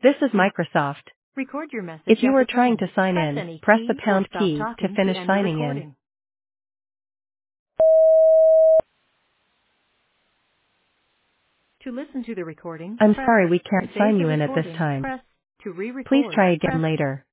This is Microsoft. Record your message If you at are the trying tone. to sign Press in, any press the key or pound stop key to talking to finish end the signing in. recording. To listen to the recording, I'm press sorry we can't save sign the you in at this recording. time. Press to Please re-record. try again Press later.